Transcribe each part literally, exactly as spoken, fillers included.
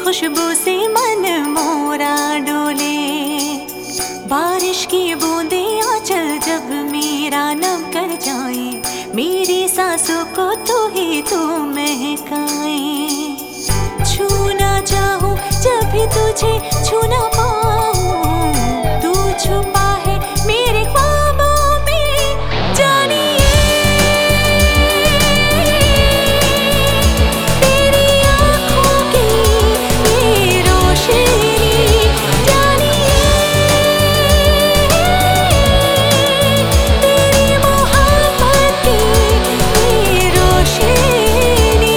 खुशबू से मन मोरा डोले, बारिश की बूंदे आंचल जब मेरा नम कर जाए, मेरी सांसों को तू ही तू महकाए। छूना चाहूं जब भी तुझे छू ना पाऊं, तू छुपा है मेरे ख्वाबों में जानिए। तेरी आँखों की ये रोशनी जानिए, तेरी मोहब्बत की ये रोशनी।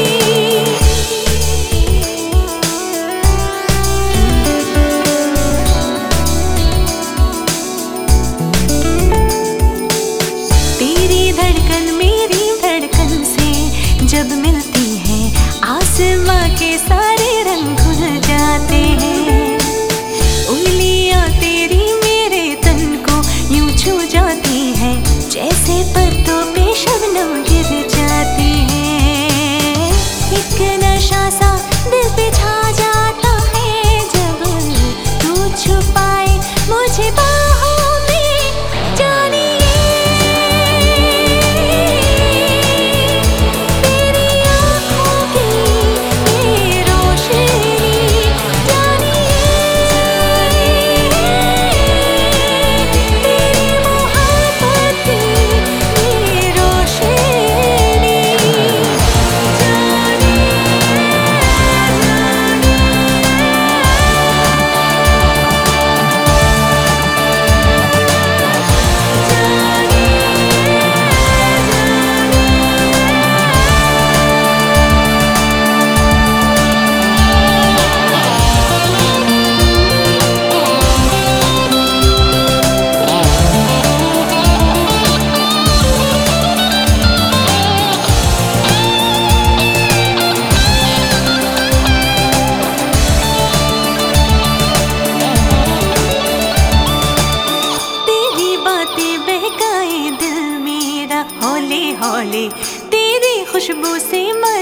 तेरी धड़कन मेरी धड़कन से जब मिलती है, आसमां के सारे रंग खुल जाते हैं। उंगलियां तेरी मेरे तन को यूं छू जाती हैं, जैसे पर्दों पे शबनम गिर जाती है। एक नशा सा दिल पे छा जाता है, जब तू छुपाए मुझे बाहों में जानिए। तेरी आँखों की ये रोशनी जानिए, तेरी मोहब्बत की ये रोशनी जानिए। तेरी बातें बहकाए दिल मेरा हौले हौले, तेरी खुशबू से मन